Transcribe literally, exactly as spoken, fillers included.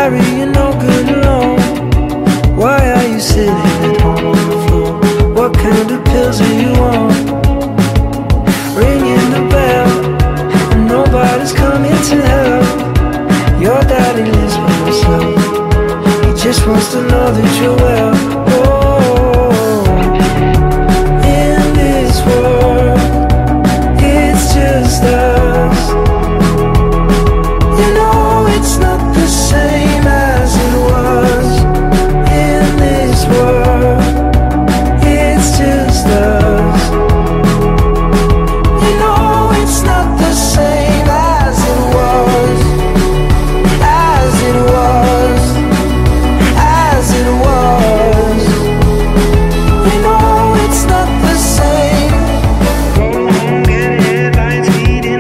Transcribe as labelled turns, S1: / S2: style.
S1: Harry, you're no good alone. Why are you sitting at home on the floor? What kind of pills are you on? Ringing the bell and nobody's coming to help. Your daddy lives by himself. He just wants to know that you're well.